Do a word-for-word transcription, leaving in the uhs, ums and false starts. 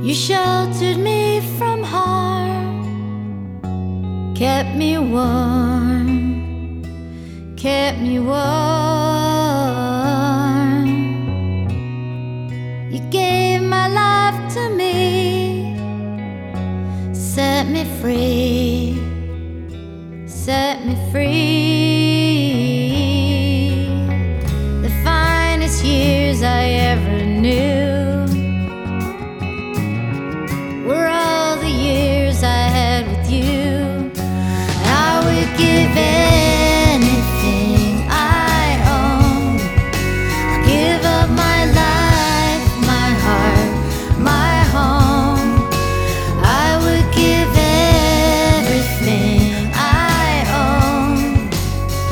You sheltered me from harm, kept me warm, kept me warm.